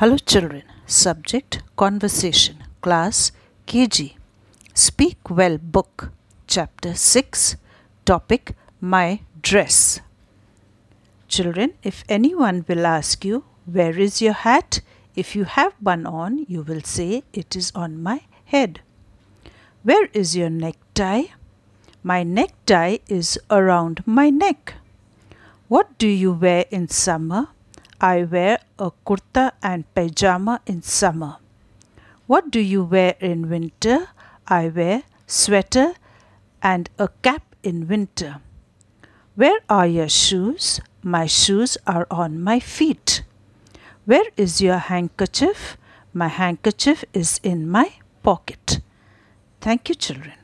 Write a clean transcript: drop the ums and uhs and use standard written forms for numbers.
Hello children. Subject Conversation. Class KG. Speak Well Book. Chapter 6. Topic My Dress. Children, if anyone will ask you, where is your hat? If you have one on, you will say, it is on my head. Where is your necktie? My necktie is around my neck. What do you wear in summer? I wear a kurta and pajama in summer. What do you wear in winter? I wear sweater and a cap in winter. Where are your shoes? My shoes are on my feet. Where is your handkerchief? My handkerchief is in my pocket. Thank you, children.